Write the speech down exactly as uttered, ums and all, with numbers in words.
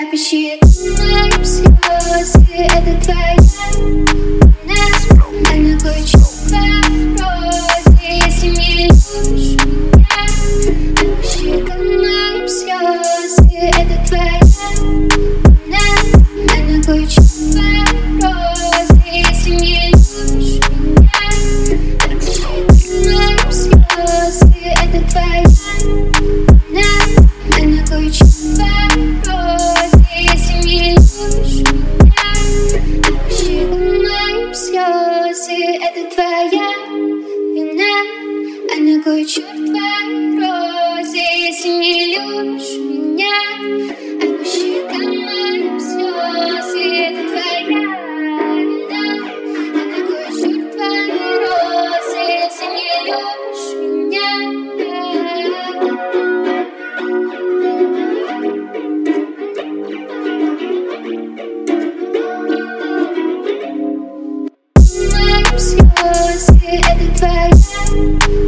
Посчитаем слезы, это твоя вина. А на кой вопросы, если не любишь меня? Посчитаем слезы, это твоя вина. А на кой вопросы, если не любишь меня? Посчитаем слезы, это твоя вина. А на кой это твоя вина. А на кой черт твои розы, если не любишь меня? А по щекам моим слезы, это твоя вина. А на кой черт твои розы, если не любишь меня? Слезы, это твоя